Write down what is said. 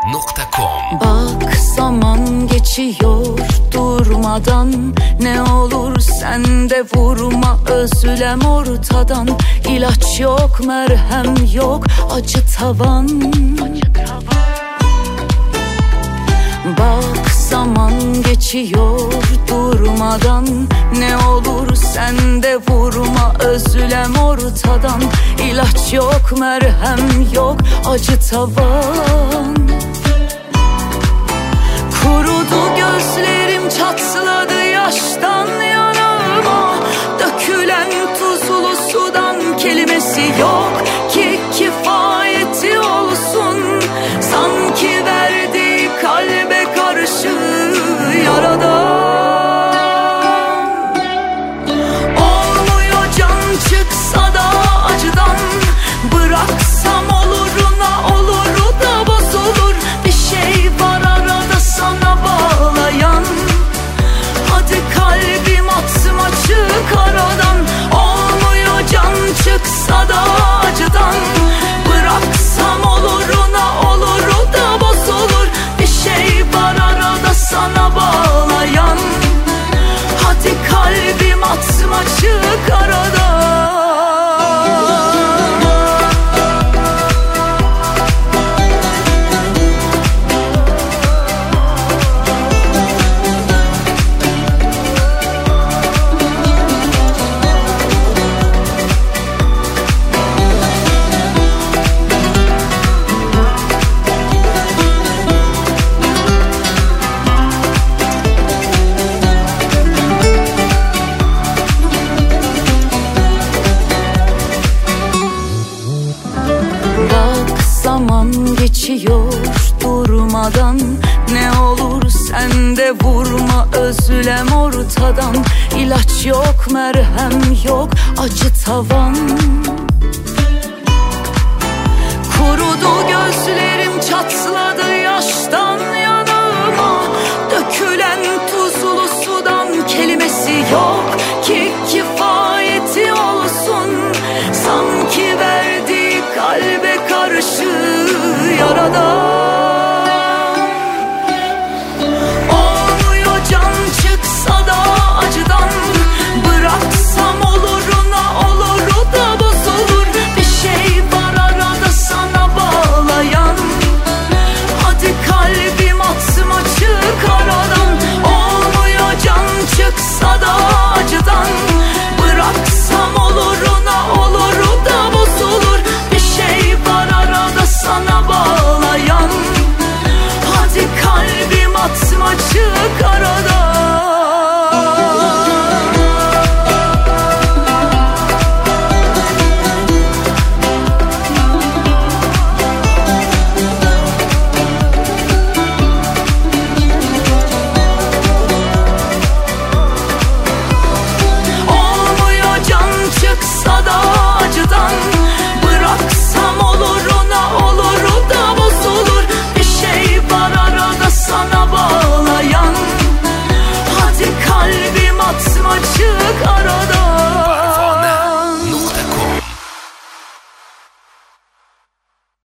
Radyo.com. Bak zaman geçiyor durmadan, ne olur sen de vurma, özlem ortadan. İlaç yok, merhem yok, acı tavan. Bak zaman geçiyor durmadan, ne olur sen de vurma, özlem ortadan. İlaç yok, merhem yok, acı tavan. Kurudu gözlerim, çatladı yaştan yanağıma. Dökülen tuzlu sudan kelimesi yok ki kifayeti olsun. Sanki verdiği kalbe karşı yaradan. Olmuyor can çıksa da acıdan, bıraksam oluruna olur da bozulur. Bir şey var arada sana bağlayan, hadi kalbim atsım açık aradan. Olmuyor can çıksa da acıdan, bıraksam oluruna olur da bozulur. Bir şey var arada sana bağlayan, hadi kalbim atsım açık aradan. Zaman geçiyor durmadan, ne olur sen de vurma, özlem ortadan. İlaç yok, merhem yok, acı tavan. Kurudu gözlerim,